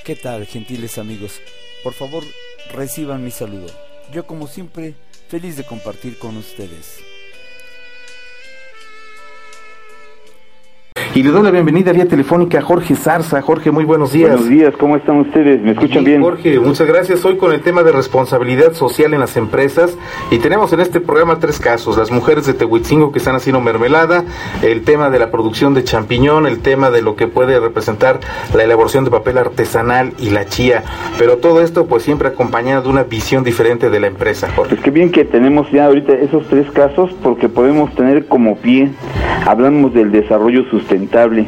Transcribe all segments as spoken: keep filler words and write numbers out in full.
¿Qué tal, gentiles amigos? Por favor, reciban mi saludo. Yo, como siempre, feliz de compartir con ustedes. Y le doy la bienvenida vía telefónica a Jorge Zarza. Jorge, muy buenos días. Buenos días, ¿cómo están ustedes? ¿Me escuchan bien? Jorge, muchas gracias. Hoy con el tema de responsabilidad social en las empresas, y tenemos en este programa tres casos: las mujeres de Tehuitzingo que están haciendo mermelada, el tema de la producción de champiñón, el tema de lo que puede representar la elaboración de papel artesanal y la chía, pero todo esto pues siempre acompañado de una visión diferente de la empresa, Jorge. Pues qué bien que tenemos ya ahorita esos tres casos, porque podemos tener como pie, hablamos del desarrollo sustentable.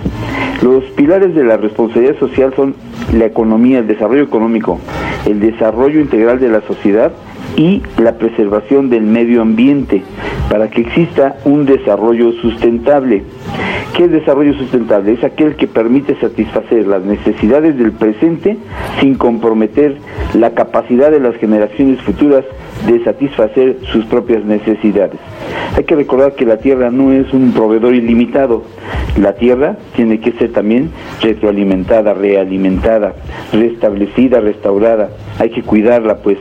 Los pilares de la responsabilidad social son la economía, el desarrollo económico, el desarrollo integral de la sociedad y la preservación del medio ambiente, para que exista un desarrollo sustentable. ¿Qué es desarrollo sustentable? Es aquel que permite satisfacer las necesidades del presente sin comprometer la capacidad de las generaciones futuras de satisfacer sus propias necesidades. Hay que recordar que la tierra no es un proveedor ilimitado. La tierra tiene que ser también retroalimentada, realimentada, restablecida, restaurada. Hay que cuidarla, pues.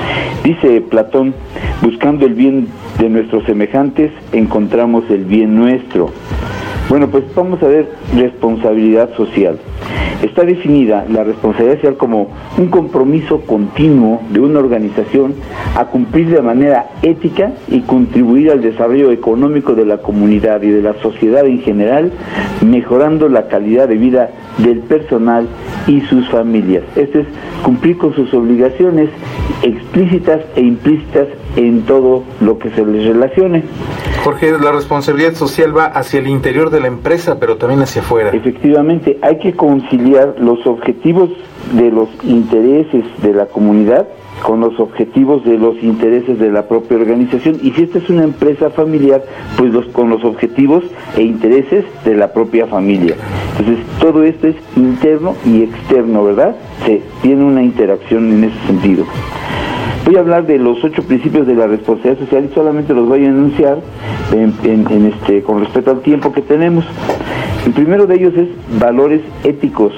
Dice Platón, buscando el bien de nuestros semejantes, encontramos el bien nuestro. Bueno, pues vamos a ver responsabilidad social. Está definida la responsabilidad social como un compromiso continuo de una organización a cumplir de manera ética y contribuir al desarrollo económico de la comunidad y de la sociedad en general, mejorando la calidad de vida del personal y sus familias. Esto es cumplir con sus obligaciones explícitas e implícitas en todo lo que se les relacione. Jorge, la responsabilidad social va hacia el interior de la empresa, pero también hacia afuera. Efectivamente, hay que conciliar los objetivos de los intereses de la comunidad con los objetivos de los intereses de la propia organización, y si esta es una empresa familiar, pues los, con los objetivos e intereses de la propia familia. Entonces, todo esto es interno y externo, ¿verdad? Se tiene una interacción en ese sentido. Voy a hablar de los ocho principios de la responsabilidad social y solamente los voy a enunciar en, en, en este, con respecto al tiempo que tenemos. El primero de ellos es valores éticos.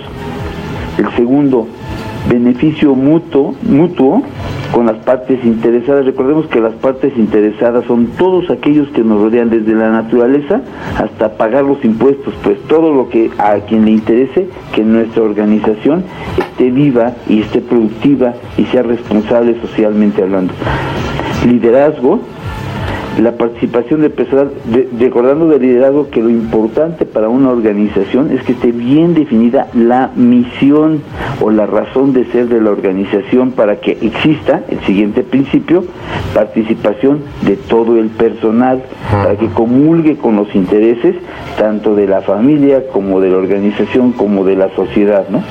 El segundo, beneficio mutuo, mutuo con las partes interesadas. Recordemos que las partes interesadas son todos aquellos que nos rodean, desde la naturaleza hasta pagar los impuestos, pues todo lo que a quien le interese que nuestra organización esté viva y esté productiva y sea responsable socialmente hablando. Liderazgo, la participación del personal, de, recordando del liderazgo que lo importante para una organización es que esté bien definida la misión o la razón de ser de la organización, para que exista el siguiente principio: participación de todo el personal, para que comulgue con los intereses tanto de la familia como de la organización como de la sociedad, ¿no?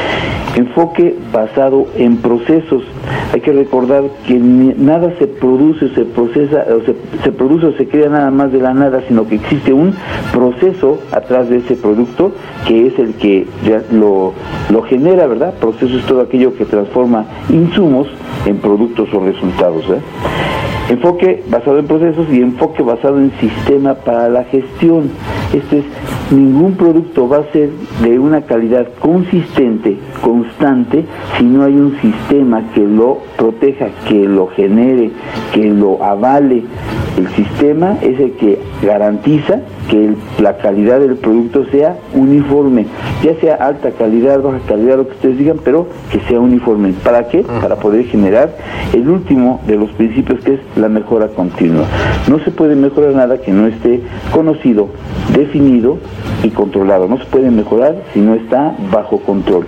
Enfoque basado en procesos. Hay que recordar que nada se produce o se procesa o se, se produce o se crea nada más de la nada, sino que existe un proceso atrás de ese producto que es el que lo, lo genera, ¿verdad? Proceso es todo aquello que transforma insumos en productos o resultados, ¿eh? Enfoque basado en procesos y enfoque basado en sistema para la gestión. Este es, ningún producto va a ser de una calidad consistente, constante, si no hay un sistema que lo proteja, que lo genere, que lo avale. El sistema es el que garantiza que el, la calidad del producto sea uniforme, ya sea alta calidad, baja calidad, lo que ustedes digan, pero que sea uniforme. ¿Para qué? Para poder generar el último de los principios, que es la mejora continua. No se puede mejorar nada que no esté conocido, definido y controlado. No se puede mejorar si no está bajo control.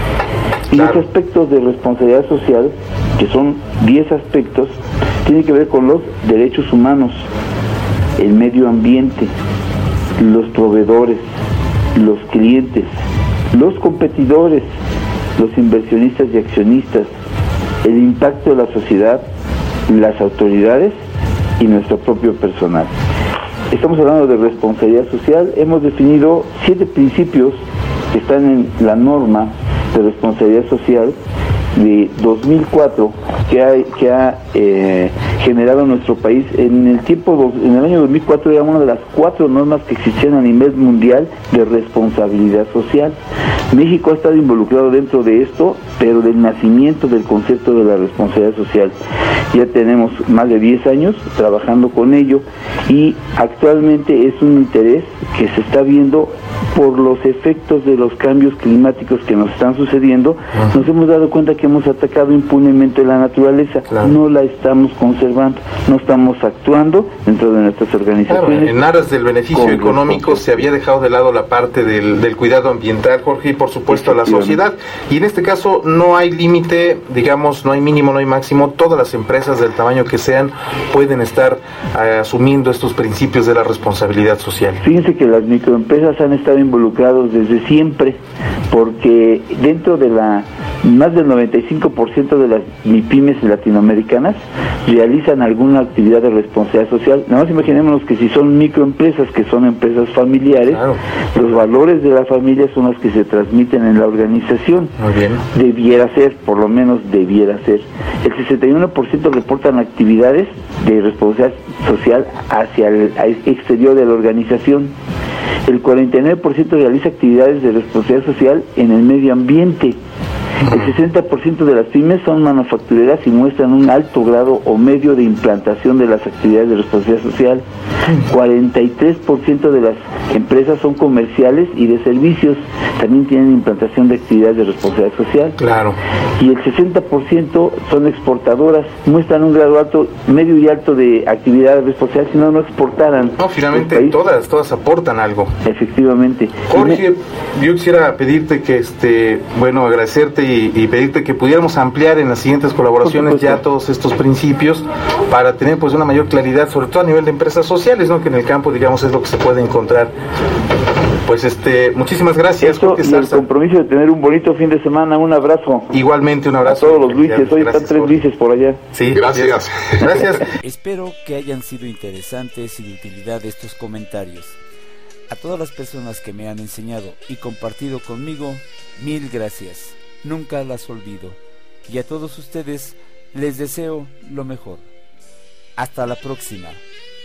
Y los aspectos de responsabilidad social, que son diez aspectos, tienen que ver con los derechos humanos, el medio ambiente, los proveedores, los clientes, los competidores, los inversionistas y accionistas, el impacto de la sociedad, las autoridades y nuestro propio personal. Estamos hablando de responsabilidad social. Hemos definido siete principios que están en la norma de responsabilidad social de dos mil cuatro que ha, que ha eh, generado nuestro país. En el tiempo, en el año dos mil cuatro era una de las cuatro normas que existían a nivel mundial de responsabilidad social. México ha estado involucrado dentro de esto, pero del nacimiento del concepto de la responsabilidad social. Ya tenemos más de diez años trabajando con ello y actualmente es un interés que se está viendo por los efectos de los cambios climáticos que nos están sucediendo. Uh-huh. Nos hemos dado cuenta que hemos atacado impunemente la naturaleza, claro. No la estamos conservando, no estamos actuando dentro de nuestras organizaciones. Claro, en aras del beneficio económico se había dejado de lado la parte del, del cuidado ambiental, Jorge, y por supuesto a la sociedad, y en este caso no hay límite, digamos, no hay mínimo, no hay máximo, todas las empresas del tamaño que sean pueden estar uh, asumiendo estos principios de la responsabilidad social. Fíjense que las microempresas han estado involucrados desde siempre, porque dentro de la más del noventa y cinco por ciento de las MIPYMES latinoamericanas realizan alguna actividad de responsabilidad social. Nada más imaginémonos que si son microempresas, que son empresas familiares, claro. Los valores de la familia son los que se transmiten en la organización. Muy bien. Debiera ser, por lo menos debiera ser. El sesenta y uno por ciento reportan actividades de responsabilidad social hacia el exterior de la organización. El cuarenta y nueve por ciento realiza actividades de responsabilidad social en el medio ambiente. El sesenta por ciento de las pymes son manufactureras y muestran un alto grado o medio de implantación de las actividades de responsabilidad social. cuarenta y tres por ciento de las empresas son comerciales y de servicios, también tienen implantación de actividades de responsabilidad social. Claro. Y el sesenta por ciento son exportadoras, muestran un grado alto, medio y alto de actividad de responsabilidad, si no, no exportaran. No, finalmente todas, todas aportan algo. Efectivamente. Jorge, yo quisiera pedirte que, este, bueno, agradecerte y, y pedirte que pudiéramos ampliar en las siguientes colaboraciones ya todos estos principios para tener pues una mayor claridad, sobre todo a nivel de empresas sociales, ¿no? Que en el campo, digamos, es lo que se puede encontrar. Pues este, muchísimas gracias. Eso, y el compromiso de tener un bonito fin de semana. Un abrazo. Igualmente un abrazo. A todos los Luises, hoy están tres Luises por allá. Sí, gracias. Gracias. Espero que hayan sido interesantes y de utilidad estos comentarios. A todas las personas que me han enseñado y compartido conmigo, mil gracias. Nunca las olvido. Y a todos ustedes les deseo lo mejor. Hasta la próxima.